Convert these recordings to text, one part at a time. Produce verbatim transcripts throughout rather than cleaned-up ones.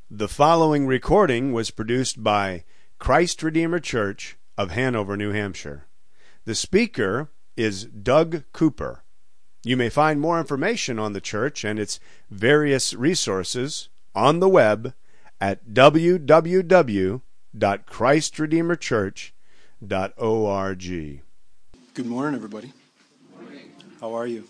The following recording was produced by Christ Redeemer Church of Hanover, New Hampshire. The speaker is Doug Cooper. You may find more information on the church and its various resources on the web at w w w dot christ redeemer church dot org. Good morning, everybody. Good morning. How are you?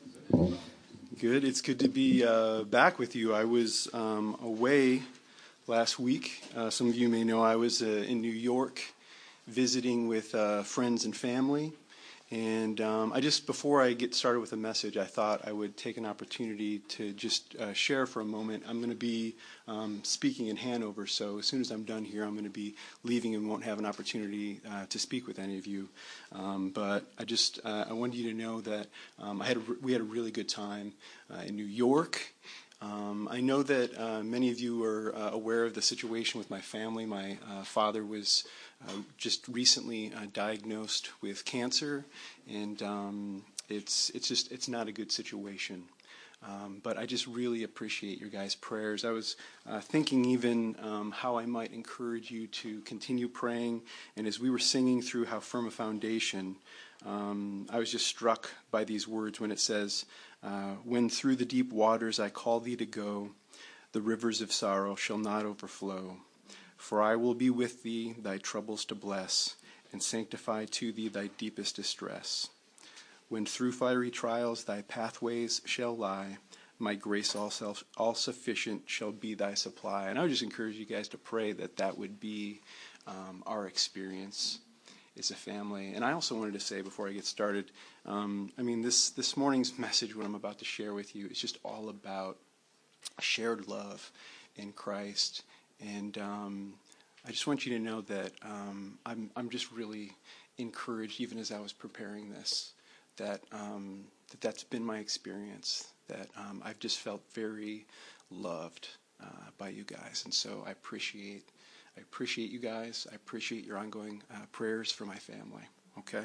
Good. It's good to be uh, back with you. I was um, away last week. Uh, some of you may know I was uh, in New York visiting with uh, friends and family. And um, I just, before I get started with the message, I thought I would take an opportunity to just uh, share for a moment. I'm going to be um, speaking in Hanover, so as soon as I'm done here, I'm going to be leaving and won't have an opportunity uh, to speak with any of you. Um, but I just, uh, I wanted you to know that um, I had a, we had a really good time uh, in New York. Um, I know that uh, many of you are uh, aware of the situation with my family. My uh, father was uh, just recently uh, diagnosed with cancer, and um, it's it's just it's not a good situation. Um, but I just really appreciate your guys' prayers. I was uh, thinking even um, how I might encourage you to continue praying. And as we were singing through How Firm a Foundation, um, I was just struck by these words when it says, uh, when through the deep waters I call thee to go, the rivers of sorrow shall not overflow. For I will be with thee, thy troubles to bless, and sanctify to thee thy deepest distress. When through fiery trials thy pathways shall lie, my grace all self, all sufficient shall be thy supply. And I would just encourage you guys to pray that that would be um, our experience as a family. And I also wanted to say before I get started, um, I mean, this, this morning's message, what I'm about to share with you, is just all about shared love in Christ. And um, I just want you to know that um, I'm, I'm just really encouraged, even as I was preparing this, that, um, that that's been my experience, that um, I've just felt very loved uh, by you guys. And so I appreciate I appreciate you guys. I appreciate your ongoing uh, prayers for my family. Okay?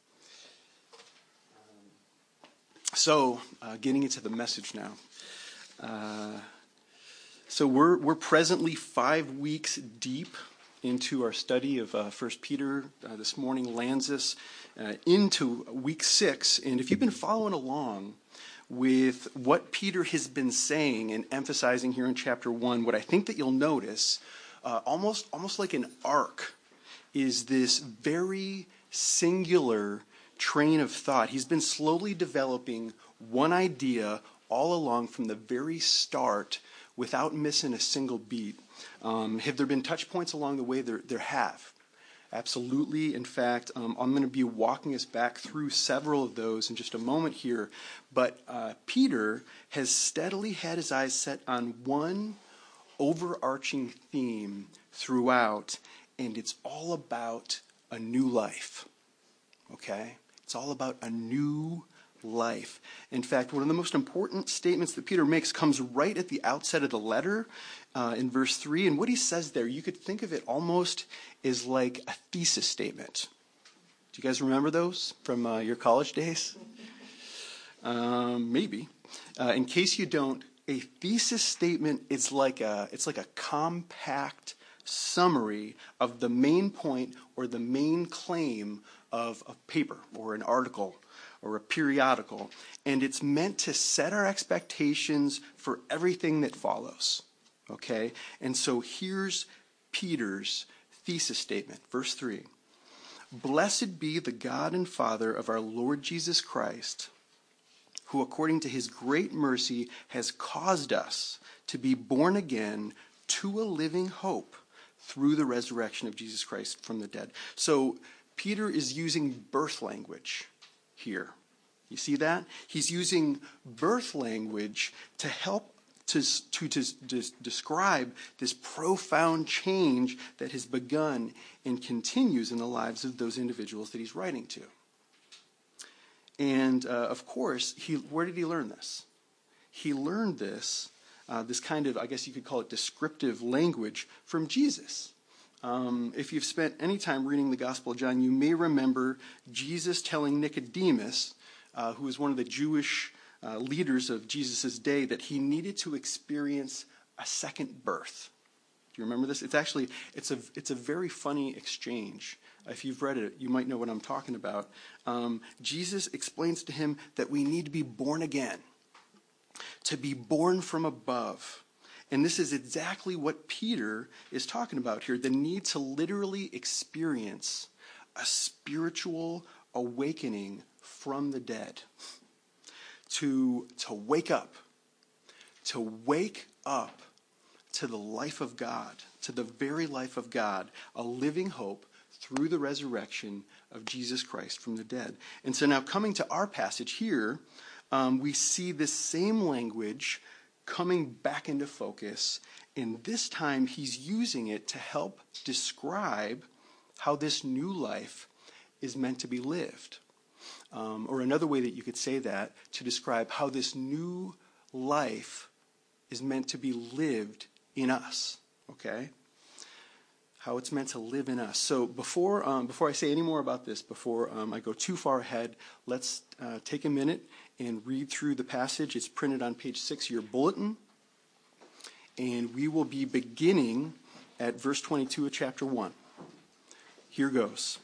So, uh, getting into the message now. Uh, so we're we're presently five weeks deep into our study of uh, First Peter. Uh, this morning lands us uh, into week six. And if you've been following along with what Peter has been saying and emphasizing here in chapter one, what I think that you'll notice, uh, almost almost like an arc, is this very singular train of thought. He's been slowly developing one idea all along from the very start without missing a single beat. Um, have there been touch points along the way? There, there have. Absolutely. In fact, um, I'm going to be walking us back through several of those in just a moment here. But uh, Peter has steadily had his eyes set on one overarching theme throughout, and it's all about a new life. Okay? It's all about a new life. In fact, one of the most important statements that Peter makes comes right at the outset of the letter uh, in verse three. And what he says there, you could think of it almost as like a thesis statement. Do you guys remember those from uh, your college days? Um, maybe. Uh, in case you don't, a thesis statement is like a, it's like a compact summary of the main point or the main claim of a paper or an article or a periodical, and it's meant to set our expectations for everything that follows, okay? And so here's Peter's thesis statement, verse three. Blessed be the God and Father of our Lord Jesus Christ, who according to his great mercy has caused us to be born again to a living hope through the resurrection of Jesus Christ from the dead. So Peter is using birth language here. You see that? He's using birth language to help to, to, to, to describe this profound change that has begun and continues in the lives of those individuals that he's writing to. And, uh, of course, he, where did he learn this? He learned this, uh, this kind of, I guess you could call it descriptive language, from Jesus. Um, if you've spent any time reading the Gospel of John, you may remember Jesus telling Nicodemus, uh, who was one of the Jewish uh, leaders of Jesus' day, that he needed to experience a second birth. Do you remember this? It's actually, it's a, it's a very funny exchange. If you've read it, you might know what I'm talking about. Um, Jesus explains to him that we need to be born again, to be born from above. And this is exactly what Peter is talking about here, the need to literally experience a spiritual awakening from the dead, to, to wake up, to wake up to the life of God, to the very life of God, a living hope through the resurrection of Jesus Christ from the dead. And so now coming to our passage here, um, we see this same language coming back into focus, and this time he's using it to help describe how this new life is meant to be lived. Um, or another way that you could say that, to describe how this new life is meant to be lived in us, okay? How it's meant to live in us. So before um, before I say any more about this, before um, I go too far ahead, let's uh, take a minute and read through the passage. It's printed on page six of your bulletin. And we will be beginning at verse twenty-two of chapter one. Here goes.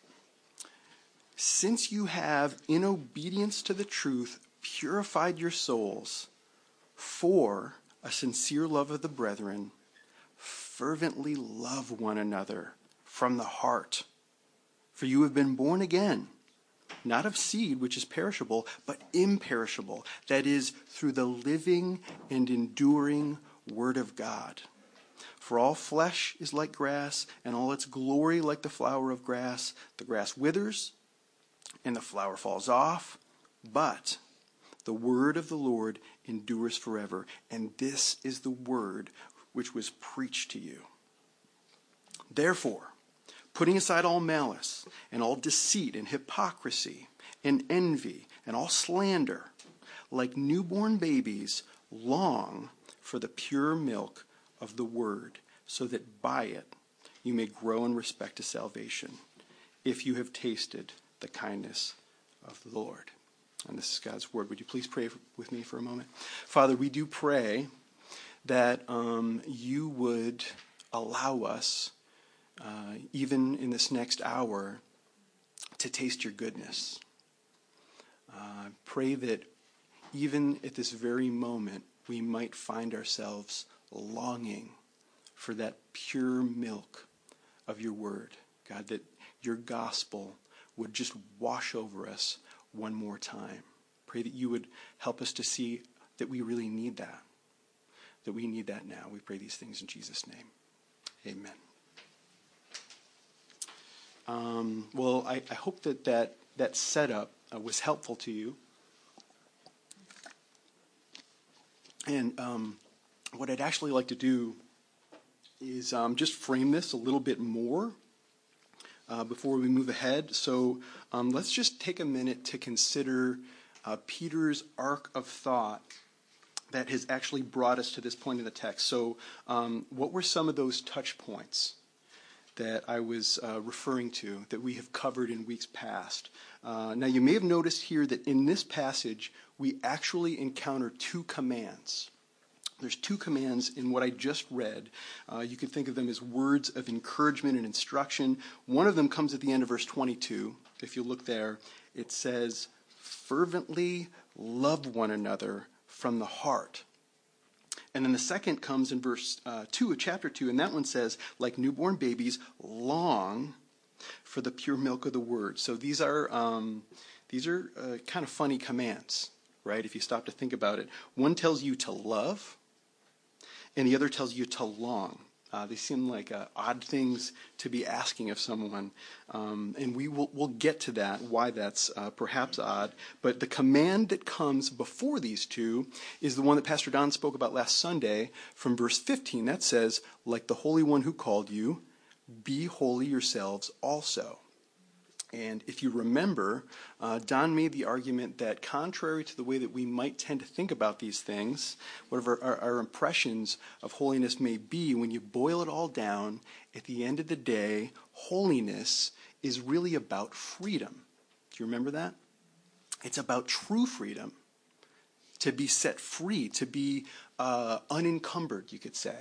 Since you have, in obedience to the truth, purified your souls for a sincere love of the brethren, fervently love one another from the heart. For you have been born again, not of seed which is perishable, but imperishable, that is, through the living and enduring Word of God. For all flesh is like grass, and all its glory like the flower of grass. The grass withers, and the flower falls off, but the word of the Lord endures forever. And this is the word which was preached to you. Therefore, putting aside all malice, and all deceit, and hypocrisy, and envy, and all slander, like newborn babies, long for the pure milk of the word, so that by it you may grow in respect to salvation, if you have tasted the kindness of the Lord. And this is God's word. Would you please pray with me for a moment? Father, we do pray that um, you would allow us, uh, even in this next hour, to taste your goodness. Uh, pray that even at this very moment, we might find ourselves longing for that pure milk of your word. God, that your gospel would just wash over us one more time. Pray that you would help us to see that we really need that. That we need that now. We pray these things in Jesus' name. Amen. Um, well, I, I hope that that, that setup uh, was helpful to you. And um, what I'd actually like to do is um, just frame this a little bit more uh, before we move ahead. So um, let's just take a minute to consider uh, Peter's arc of thought that has actually brought us to this point in the text. So um, what were some of those touch points that I was uh, referring to that we have covered in weeks past? Uh, now, you may have noticed here that in this passage, we actually encounter two commands. There's two commands in what I just read. Uh, you could think of them as words of encouragement and instruction. One of them comes at the end of verse twenty-two. If you look there, it says, fervently love one another from the heart. And then the second comes in verse uh, two of chapter two, and that one says, like newborn babies, long for the pure milk of the word. So these are um, these are uh, kind of funny commands, right? If you stop to think about it. One tells you to love, and the other tells you to long. Uh, they seem like uh, odd things to be asking of someone, um, and we will we'll get to that, why that's uh, perhaps odd. But the command that comes before these two is the one that Pastor Don spoke about last Sunday from verse fifteen. That says, like the Holy One who called you, be holy yourselves also. And if you remember, uh, Don made the argument that contrary to the way that we might tend to think about these things, whatever our, our impressions of holiness may be, when you boil it all down, at the end of the day, holiness is really about freedom. Do you remember that? It's about true freedom, to be set free, to be uh, unencumbered, you could say,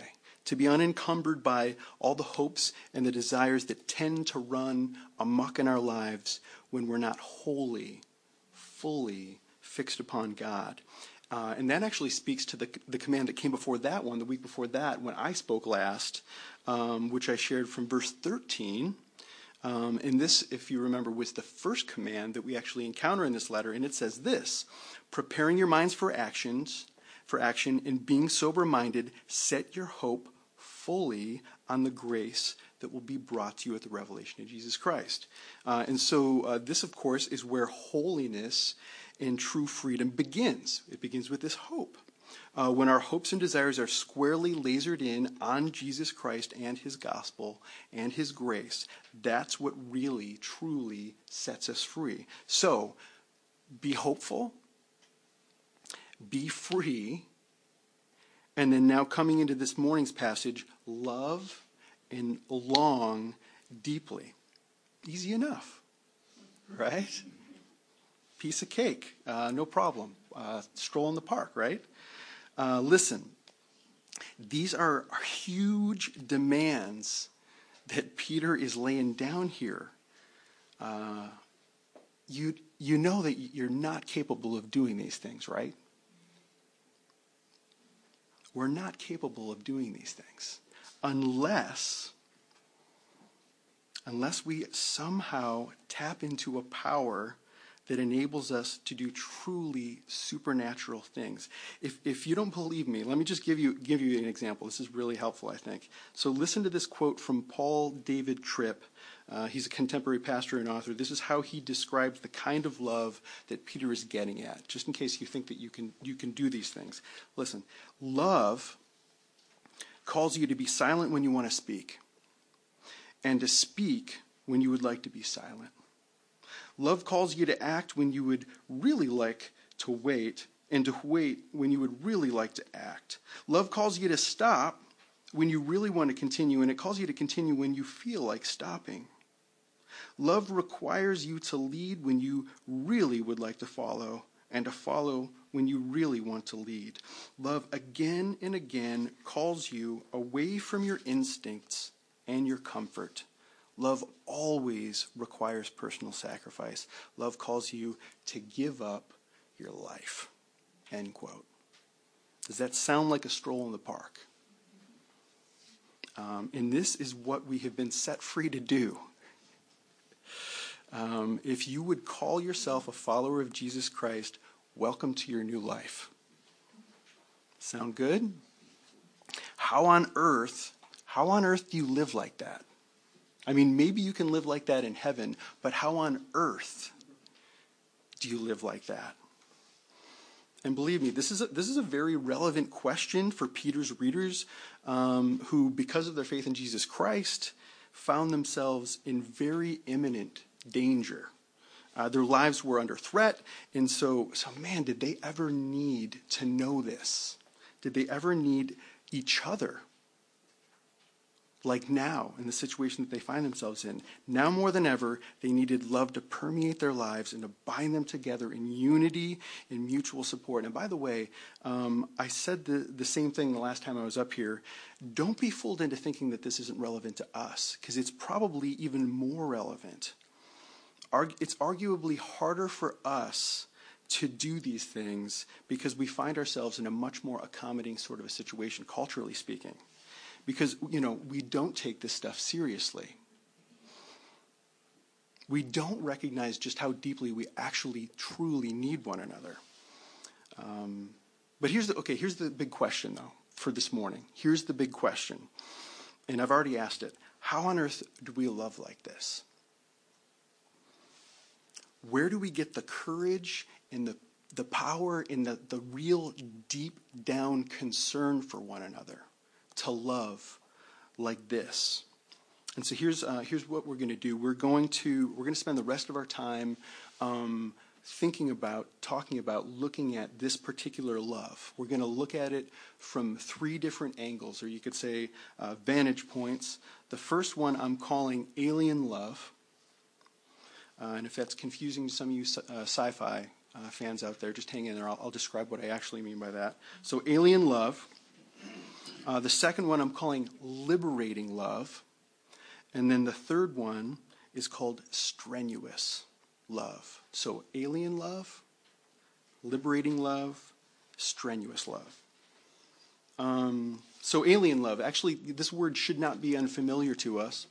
to be unencumbered by all the hopes and the desires that tend to run amok in our lives when we're not wholly, fully fixed upon God. Uh, and that actually speaks to the, the command that came before that one, the week before that, when I spoke last, um, which I shared from verse thirteen. Um, and this, if you remember, was the first command that we actually encounter in this letter. And it says this: preparing your minds for actions, for action, and being sober-minded, set your hope fully on the grace that will be brought to you at the revelation of Jesus Christ. Uh, and so uh, this, of course, is where holiness and true freedom begins. It begins with this hope. Uh, when our hopes and desires are squarely lasered in on Jesus Christ and his gospel and his grace, that's what really, truly sets us free. So, be hopeful, be free, and then now coming into this morning's passage, love and long deeply. Easy enough, right? Piece of cake, uh, no problem. Uh, stroll in the park, right? Uh, listen, these are, are huge demands that Peter is laying down here. Uh, you, you know that you're not capable of doing these things, right? We're not capable of doing these things unless, unless we somehow tap into a power that enables us to do truly supernatural things. If if you don't believe me, let me just give you give you an example. This is really helpful, I think. So listen to this quote from Paul David Tripp. Uh, he's a contemporary pastor and author. This is how he describes the kind of love that Peter is getting at, just in case you think that you can you can do these things. Listen, love calls you to be silent when you want to speak, and to speak when you would like to be silent. Love calls you to act when you would really like to wait, and to wait when you would really like to act. Love calls you to stop when you really want to continue, and it calls you to continue when you feel like stopping. Love requires you to lead when you really would like to follow, and to follow when you really want to lead. Love again and again calls you away from your instincts and your comfort. Love always requires personal sacrifice. Love calls you to give up your life. End quote. Does that sound like a stroll in the park? Um, and this is what we have been set free to do. Um, if you would call yourself a follower of Jesus Christ, welcome to your new life. Sound good? How on earth, how on earth do you live like that? I mean, maybe you can live like that in heaven, but how on earth do you live like that? And believe me, this is a, this is a very relevant question for Peter's readers, um, who, because of their faith in Jesus Christ, found themselves in very imminent danger. Uh, their lives were under threat, and so, so, man, did they ever need to know this? Did they ever need each other? Like now, in the situation that they find themselves in. Now more than ever, they needed love to permeate their lives and to bind them together in unity and mutual support. And by the way, um, I said the, the same thing the last time I was up here. Don't be fooled into thinking that this isn't relevant to us, because it's probably even more relevant. Argu- it's arguably harder for us to do these things because we find ourselves in a much more accommodating sort of a situation, culturally speaking. Because, you know, we don't take this stuff seriously. We don't recognize just how deeply we actually, truly need one another. Um, but here's the, okay, here's the big question, though, for this morning. Here's the big question. And I've already asked it. How on earth do we love like this? Where do we get the courage and the, the power and the, the real deep down concern for one another to love like this? And so here's uh, here's what we're going to do. We're going to we're going to spend the rest of our time um, thinking about, talking about, looking at this particular love. We're going to look at it from three different angles, or you could say uh, vantage points. The first one I'm calling alien love. Uh, and if that's confusing to some of you uh, sci-fi uh, fans out there, just hang in there. I'll, I'll describe what I actually mean by that. So alien love. Uh, the second one I'm calling liberating love. And then the third one is called strenuous love. So alien love, liberating love, strenuous love. Um, so alien love, actually this word should not be unfamiliar to us.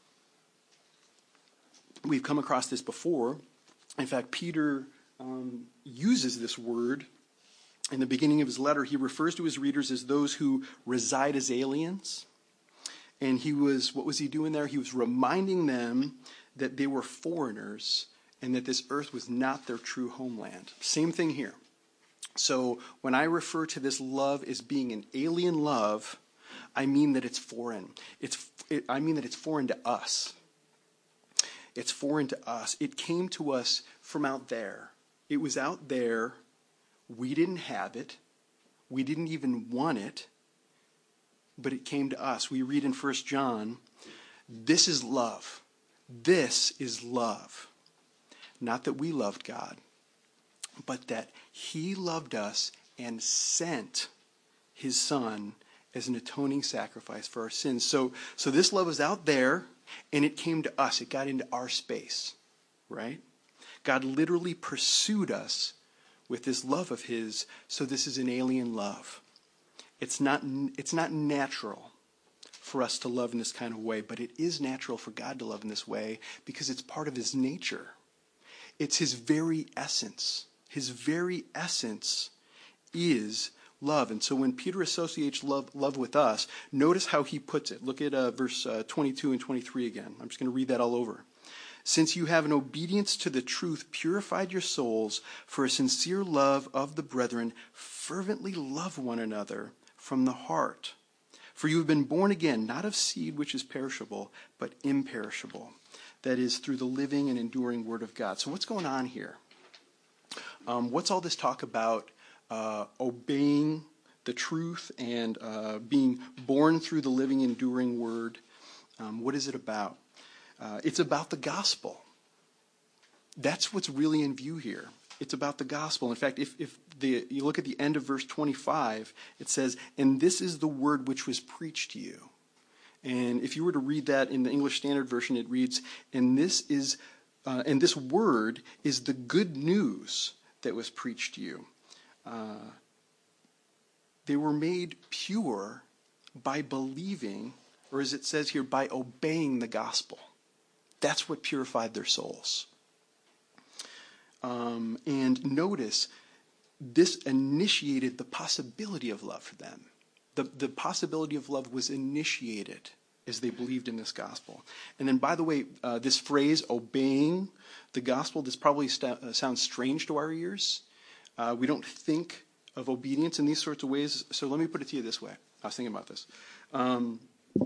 We've come across this before. In fact, Peter um, uses this word in the beginning of his letter. He refers to his readers as those who reside as aliens. And he was, what was he doing there? He was reminding them that they were foreigners and that this earth was not their true homeland. Same thing here. So when I refer to this love as being an alien love, I mean that it's foreign. It's, it, I mean that it's foreign to us. It's foreign to us. It came to us from out there. It was out there. We didn't have it. We didn't even want it. But it came to us. We read in First John, this is love. This is love. Not that we loved God, but that he loved us and sent his son as an atoning sacrifice for our sins. So, so this love was out there, and it came to us. It got into our space, right? God literally pursued us with this love of his, so this is an alien love. It's not, it's not natural for us to love in this kind of way, but it is natural for God to love in this way because it's part of his nature. It's his very essence. His very essence is love. And so when Peter associates love, love with us, notice how he puts it. Look at uh, verse uh, twenty-two and twenty-three again. I'm just going to read that all over. Since you have in obedience to the truth purified your souls for a sincere love of the brethren, fervently love one another from the heart. For you have been born again, not of seed which is perishable, but imperishable. That is, through the living and enduring word of God. So what's going on here? Um, what's all this talk about uh, obeying the truth and uh, being born through the living, enduring word? Um, what is it about? Uh, it's about the gospel. That's what's really in view here. It's about the gospel. In fact, if, if the, you look at the end of verse twenty-five, it says, and this is the word which was preached to you. And if you were to read that in the English Standard Version, it reads, and this is, uh, and this word is the good news that was preached to you. Uh, they were made pure by believing, or as it says here, by obeying the gospel. That's what purified their souls. Um, and notice, this initiated the possibility of love for them. The, the possibility of love was initiated as they believed in this gospel. And then, by the way, uh, this phrase, obeying the gospel, this probably st- uh, sounds strange to our ears. Uh, we don't think of obedience in these sorts of ways. So let me put it to you this way. I was thinking about this. Um,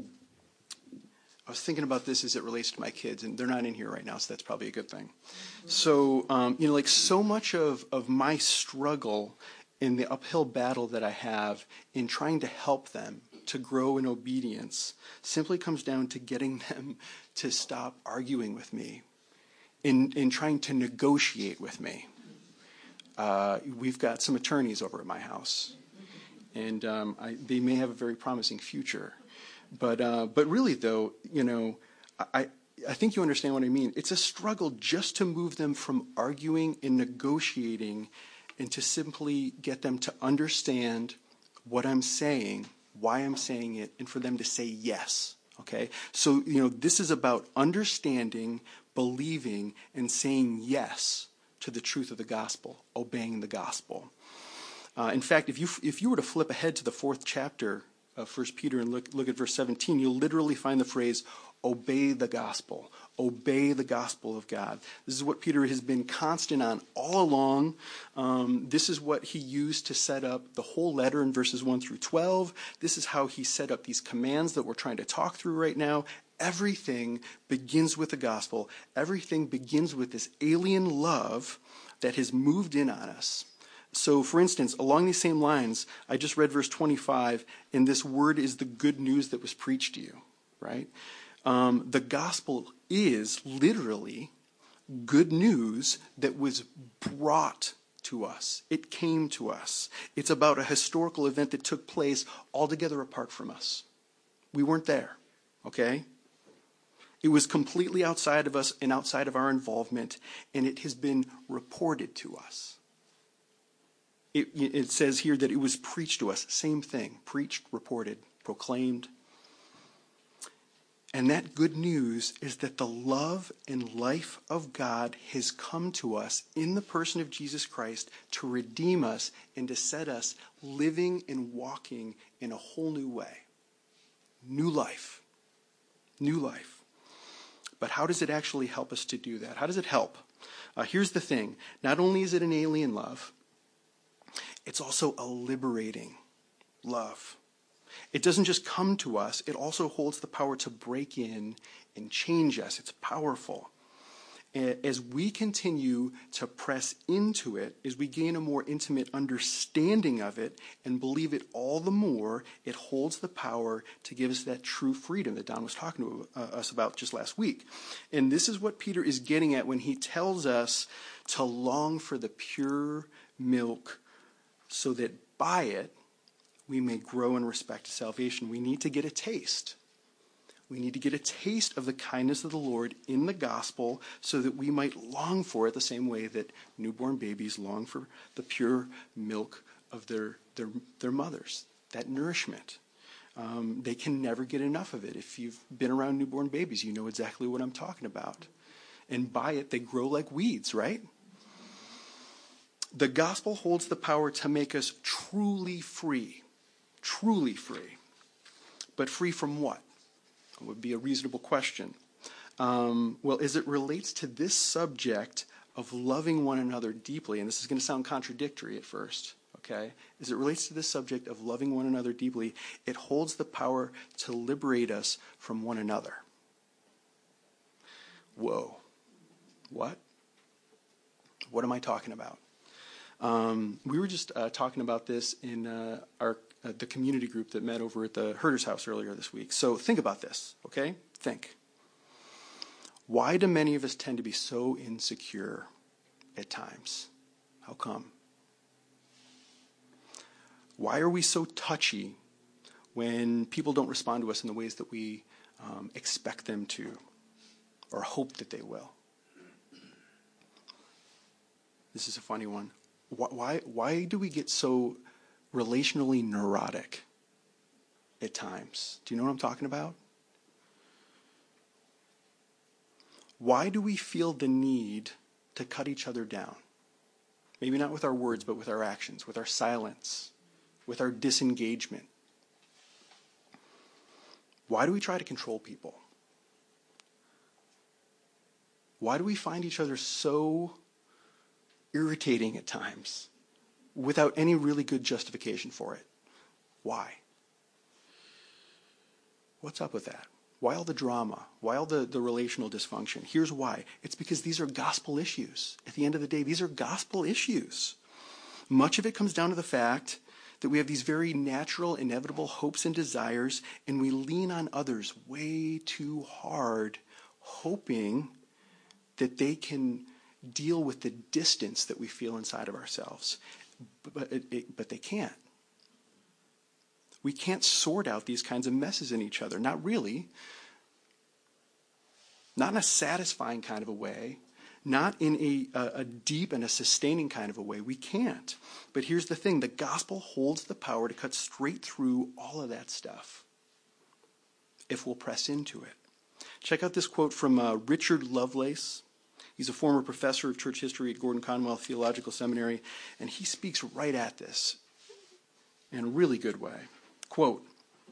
I was thinking about this as it relates to my kids, and they're not in here right now, so that's probably a good thing. So, um, you know, like so much of, of my struggle in the uphill battle that I have in trying to help them to grow in obedience simply comes down to getting them to stop arguing with me, in, in trying to negotiate with me. Uh, we've got some attorneys over at my house, and um, I, they may have a very promising future. But uh, but really, though, you know, I, I think you understand what I mean. It's a struggle just to move them from arguing and negotiating and to simply get them to understand what I'm saying, why I'm saying it, and for them to say yes, okay? So, you know, this is about understanding, believing, and saying yes to the truth of the gospel, obeying the gospel. Uh, in fact, if you if you were to flip ahead to the fourth chapter of First Peter and look, look at verse seventeen, you'll literally find the phrase, obey the gospel. Obey the gospel of God. This is what Peter has been constant on all along. Um, this is what he used to set up the whole letter in verses one through twelve. This is how he set up these commands that we're trying to talk through right now. Everything begins with the gospel. Everything begins with this alien love that has moved in on us. So, for instance, along these same lines, I just read verse twenty-five, and this word is the good news that was preached to you, right? Um, the gospel is literally good news that was brought to us. It came to us. It's about a historical event that took place altogether apart from us. We weren't there, okay? It was completely outside of us and outside of our involvement, and it has been reported to us. It, it says here that it was preached to us. Same thing. Preached, reported, proclaimed. And that good news is that the love and life of God has come to us in the person of Jesus Christ to redeem us and to set us living and walking in a whole new way. New life. New life. But how does it actually help us to do that? How does it help? Uh, here's the thing. Not only is it an alien love, it's also a liberating love. It doesn't just come to us, it also holds the power to break in and change us. It's powerful. As we continue to press into it, as we gain a more intimate understanding of it and believe it all the more, it holds the power to give us that true freedom that Don was talking to us about just last week. And this is what Peter is getting at when he tells us to long for the pure milk so that by it we may grow in respect to salvation. We need to get a taste. We need to get a taste of the kindness of the Lord in the gospel so that we might long for it the same way that newborn babies long for the pure milk of their their, their mothers, that nourishment. Um, they can never get enough of it. If you've been around newborn babies, you know exactly what I'm talking about. And by it, they grow like weeds, right? The gospel holds the power to make us truly free. Truly free. But free from what? Would be a reasonable question. Um, well, as it relates to this subject of loving one another deeply, and this is going to sound contradictory at first, okay? As it relates to this subject of loving one another deeply, it holds the power to liberate us from one another. Whoa. What? What am I talking about? Um, we were just uh, talking about this in uh, our uh, the community group that met over at the Herder's house earlier this week. So think about this, okay? Think. Why do many of us tend to be so insecure at times? How come? Why are we so touchy when people don't respond to us in the ways that we um, expect them to or hope that they will? This is a funny one. Why, why do we get so relationally neurotic at times? Do you know what I'm talking about? Why do we feel the need to cut each other down? Maybe not with our words, but with our actions, with our silence, with our disengagement. Why do we try to control people? Why do we find each other so irritating at times without any really good justification for it? Why? What's up with that? Why all the drama? Why all the, the relational dysfunction? Here's why. It's because these are gospel issues. At the end of the day, these are gospel issues. Much of it comes down to the fact that we have these very natural, inevitable hopes and desires, and we lean on others way too hard, hoping that they can deal with the distance that we feel inside of ourselves. But, it, it, but they can't. We can't sort out these kinds of messes in each other. Not really. Not in a satisfying kind of a way. Not in a, a, a deep and a sustaining kind of a way. We can't. But here's the thing. The gospel holds the power to cut straight through all of that stuff if we'll press into it. Check out this quote from uh, Richard Lovelace. He's a former professor of church history at Gordon Conwell Theological Seminary, and he speaks right at this in a really good way. Quote,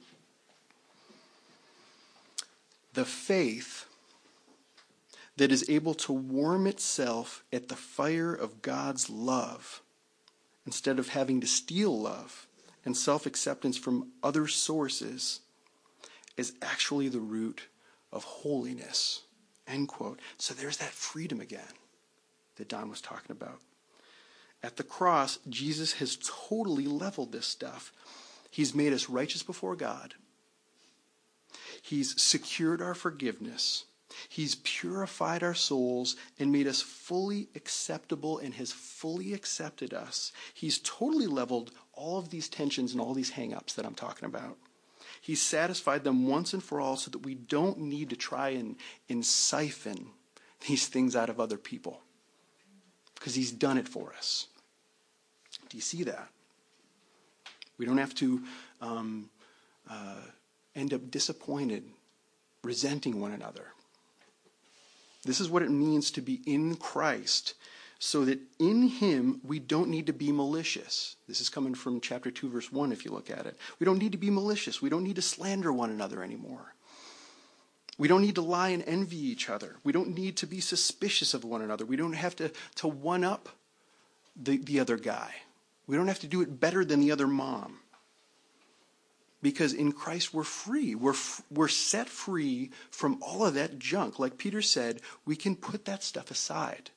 "The faith that is able to warm itself at the fire of God's love, instead of having to steal love and self-acceptance from other sources, is actually the root of holiness." End quote. So there's that freedom again that Don was talking about. At the cross, Jesus has totally leveled this stuff. He's made us righteous before God. He's secured our forgiveness. He's purified our souls and made us fully acceptable and has fully accepted us. He's totally leveled all of these tensions and all these hang-ups that I'm talking about. He's satisfied them once and for all so that we don't need to try and, and siphon these things out of other people, because he's done it for us. Do you see that? We don't have to um, uh, end up disappointed, resenting one another. This is what it means to be in Christ, so that in him we don't need to be malicious. This is coming from chapter two, verse one, if you look at it. We don't need to be malicious. We don't need to slander one another anymore. We don't need to lie and envy each other. We don't need to be suspicious of one another. We don't have to, to one-up the, the other guy. We don't have to do it better than the other mom. Because in Christ we're free. We're, we're set free from all of that junk. Like Peter said, we can put that stuff aside.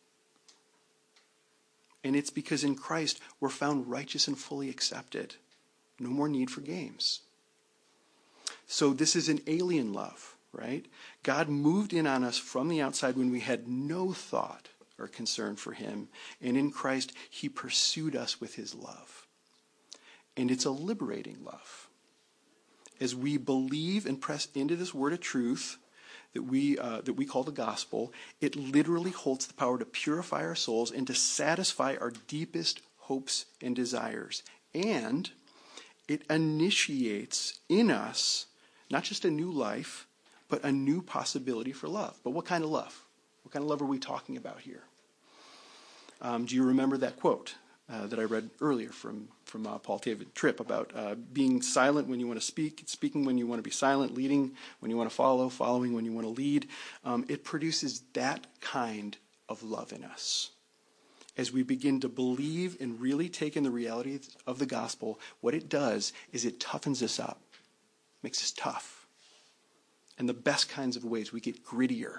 And it's because in Christ we're found righteous and fully accepted. No more need for games. So this is an alien love, right? God moved in on us from the outside when we had no thought or concern for him. And in Christ, he pursued us with his love. And it's a liberating love. As we believe and press into this word of truth that we uh, that we call the gospel, it literally holds the power to purify our souls and to satisfy our deepest hopes and desires. And it initiates in us not just a new life, but a new possibility for love. But what kind of love? What kind of love are we talking about here? Um, do you remember that quote uh, that I read earlier from, from uh, Paul David Tripp about uh, being silent when you want to speak, speaking when you want to be silent, leading when you want to follow, following when you want to lead? Um, it produces that kind of love in us. As we begin to believe and really take in the reality of the gospel, what it does is it toughens us up, makes us tough. In the best kinds of ways, we get grittier.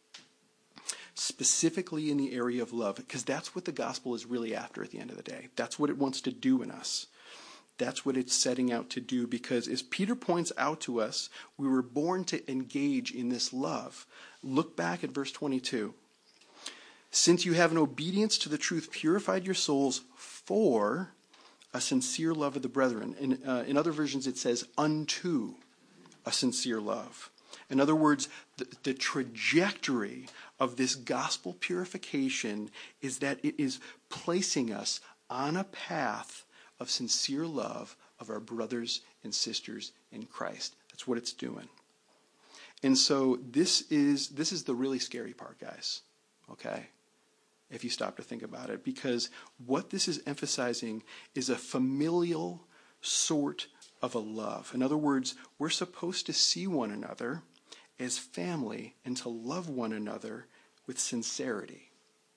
Specifically in the area of love, because that's what the gospel is really after at the end of the day. That's what it wants to do in us. That's what it's setting out to do, because as Peter points out to us, we were born to engage in this love. Look back at verse twenty-two. Since you have in obedience to the truth purified your souls for a sincere love of the brethren. In, uh, in other versions it says unto a sincere love. In other words, the, the trajectory of this gospel purification is that it is placing us on a path of sincere love of our brothers and sisters in Christ. That's what it's doing. And so this is this is the really scary part, guys. Okay? If you stop to think about it. Because what this is emphasizing is a familial sort of a love. In other words, we're supposed to see one another as family and to love one another with sincerity.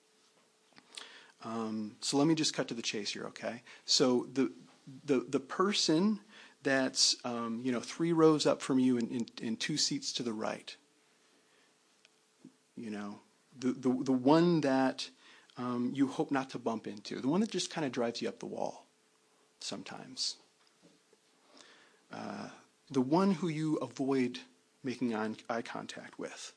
Um, so let me just cut to the chase here, okay? So the the the person that's um, you know three rows up from you and, and, and two seats to the right, you know, the the the one that um, you hope not to bump into, the one that just kind of drives you up the wall sometimes, uh, the one who you avoid making eye contact with.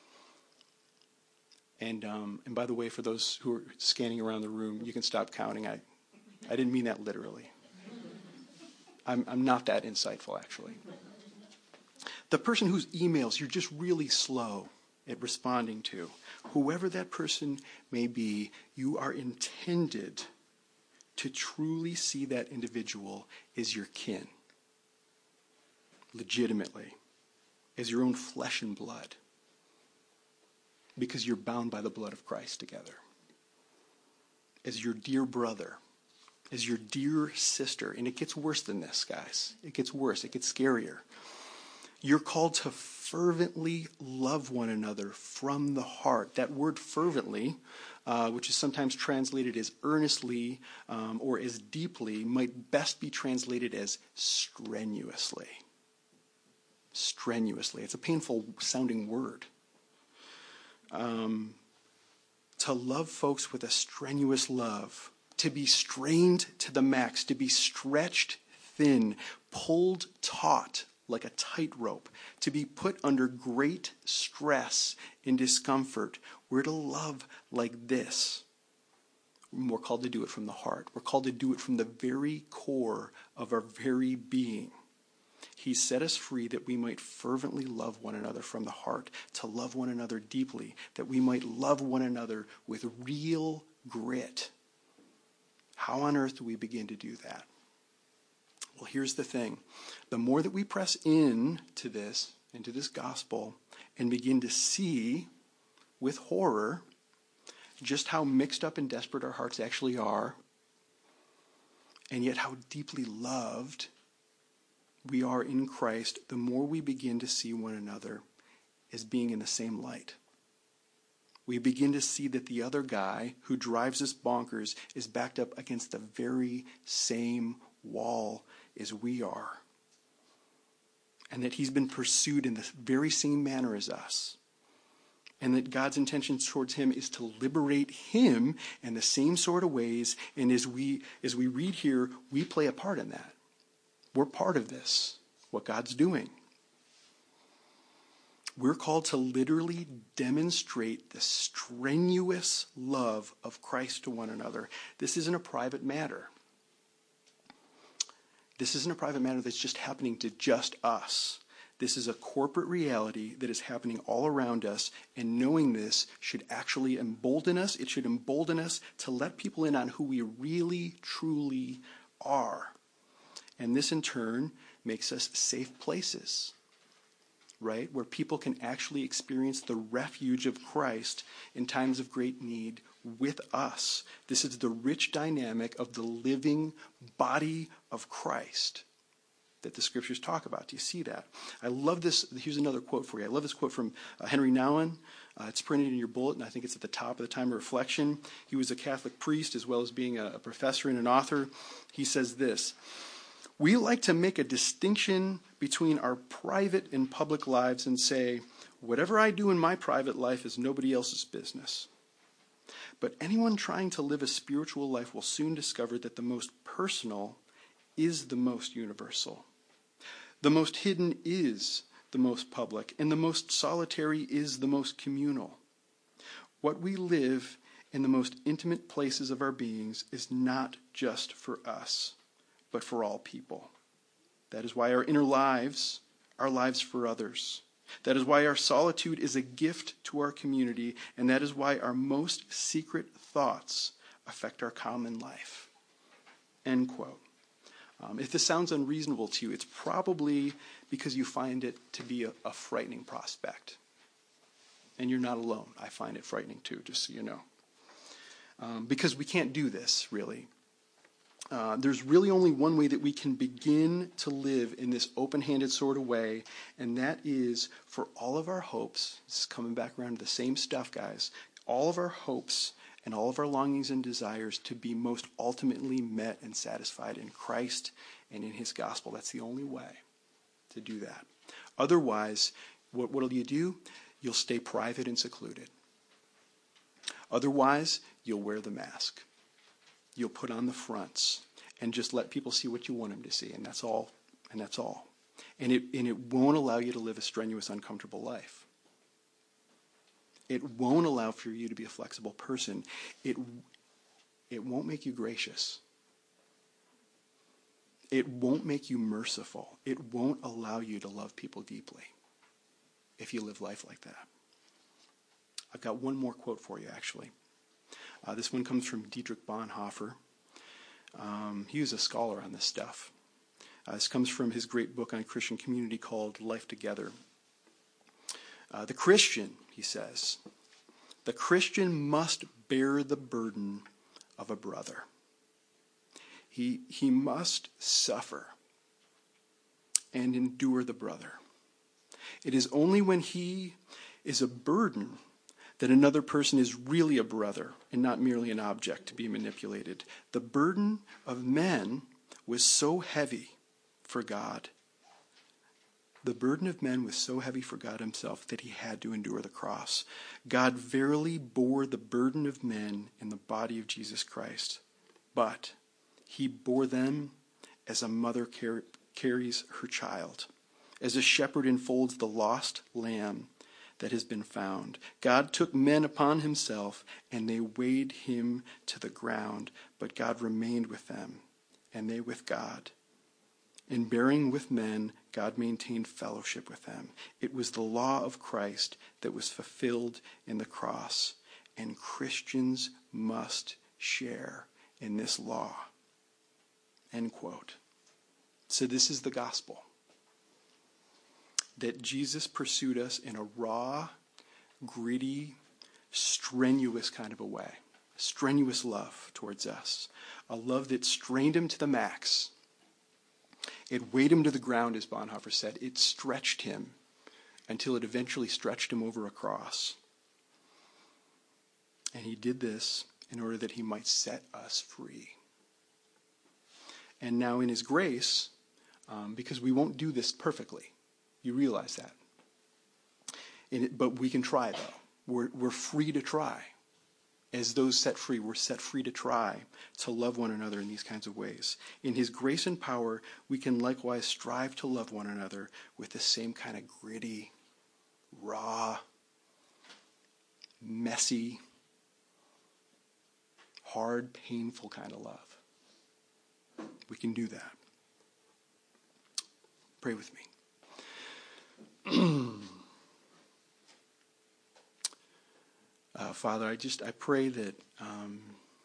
And um, and by the way, for those who are scanning around the room, you can stop counting. I I didn't mean that literally. I'm I'm not that insightful, actually. The person whose emails you're just really slow at responding to, whoever that person may be, you are intended to truly see that individual as your kin, legitimately, as your own flesh and blood, because you're bound by the blood of Christ together, as your dear brother, as your dear sister. And it gets worse than this, guys. It gets worse. It gets scarier. You're called to fervently love one another from the heart. That word fervently, uh, which is sometimes translated as earnestly um, or as deeply, might best be translated as strenuously. Strenuously. It's a painful sounding word. Um, to love folks with a strenuous love, to be strained to the max, to be stretched thin, pulled taut like a tightrope, to be put under great stress and discomfort. We're to love like this. We're called to do it from the heart. We're called to do it from the very core of our very being. He set us free that we might fervently love one another from the heart, to love one another deeply, that we might love one another with real grit. How on earth do we begin to do that? Well, here's the thing. The more that we press in to this, into this gospel, and begin to see with horror just how mixed up and desperate our hearts actually are, and yet how deeply loved we are in Christ, the more we begin to see one another as being in the same light. We begin to see that the other guy who drives us bonkers is backed up against the very same wall as we are. And that he's been pursued in the very same manner as us. And that God's intention towards him is to liberate him in the same sort of ways. And as we, as we read here, we play a part in that. We're part of this, what God's doing. We're called to literally demonstrate the strenuous love of Christ to one another. This isn't a private matter. This isn't a private matter that's just happening to just us. This is a corporate reality that is happening all around us, and knowing this should actually embolden us. It should embolden us to let people in on who we really, truly are. And this, in turn, makes us safe places, right? Where people can actually experience the refuge of Christ in times of great need with us. This is the rich dynamic of the living body of Christ that the scriptures talk about. Do you see that? I love this. Here's another quote for you. I love this quote from uh, Henry Nouwen. Uh, it's printed in your bulletin. I think it's at the top of the Time of Reflection. He was a Catholic priest as well as being a, a professor and an author. He says this: "We like to make a distinction between our private and public lives and say, whatever I do in my private life is nobody else's business. But anyone trying to live a spiritual life will soon discover that the most personal is the most universal. The most hidden is the most public, and the most solitary is the most communal. What we live in the most intimate places of our beings is not just for us, but for all people. That is why our inner lives are lives for others. That is why our solitude is a gift to our community, and that is why our most secret thoughts affect our common life." End quote. Um, if this sounds unreasonable to you, it's probably because you find it to be a, a frightening prospect. And you're not alone. I find it frightening too, just so you know. Um, because we can't do this, really. Uh, there's really only one way that we can begin to live in this open-handed sort of way, and that is for all of our hopes. This is coming back around to the same stuff, guys. All of our hopes and all of our longings and desires to be most ultimately met and satisfied in Christ and in his gospel. That's the only way to do that. Otherwise, what will you do? You'll stay private and secluded. Otherwise, you'll wear the mask. You'll put on the fronts and just let people see what you want them to see, and that's all. And that's all. And it and it won't allow you to live a strenuous, uncomfortable life. It won't allow for you to be a flexible person. It it won't make you gracious. It won't make you merciful. It won't allow you to love people deeply if you live life like that. I've got one more quote for you, actually. Uh, this one comes from Dietrich Bonhoeffer. Um, he was a scholar on this stuff. Uh, this comes from his great book on Christian community called Life Together. Uh, the Christian, he says, the Christian must bear the burden of a brother. He, he must suffer and endure the brother. It is only when he is a burden that another person is really a brother and not merely an object to be manipulated. The burden of men was so heavy for God. The burden of men was so heavy for God himself that he had to endure the cross. God verily bore the burden of men in the body of Jesus Christ, but he bore them as a mother car- carries her child, as a shepherd enfolds the lost lamb that has been found. God took men upon himself, and they weighed him to the ground, but God remained with them, and they with God. In bearing with men, God maintained fellowship with them. It was the law of Christ that was fulfilled in the cross, and Christians must share in this law. End quote. So this is the gospel. That Jesus pursued us in a raw, gritty, strenuous kind of a way. A strenuous love towards us. A love that strained him to the max. It weighed him to the ground, as Bonhoeffer said. It stretched him until it eventually stretched him over a cross. And he did this in order that he might set us free. And now in his grace, um, because we won't do this perfectly, you realize that. It, but we can try, though. We're, we're free to try. As those set free, we're set free to try to love one another in these kinds of ways. In his grace and power, we can likewise strive to love one another with the same kind of gritty, raw, messy, hard, painful kind of love. We can do that. Pray with me. uh, Father, I just I pray that um,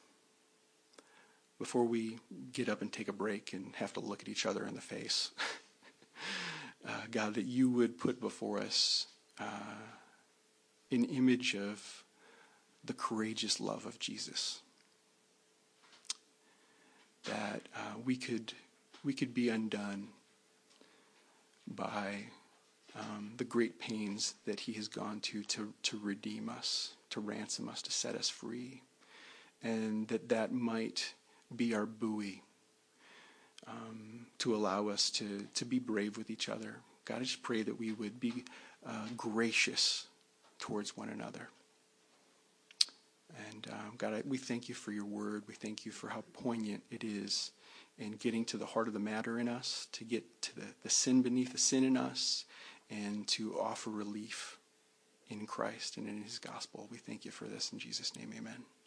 before we get up and take a break and have to look at each other in the face, uh, God, that you would put before us uh, an image of the courageous love of Jesus. That uh, we could we could be undone by um, the great pains that he has gone to, to to redeem us, to ransom us, to set us free, and that that might be our buoy um, to allow us to to be brave with each other. God, I just pray that we would be uh, gracious towards one another. And um, God, I, we thank you for your word. We thank you for how poignant it is in getting to the heart of the matter in us, to get to the, the sin beneath the sin in us, and to offer relief in Christ and in his gospel. We thank you for this. In Jesus' name, amen.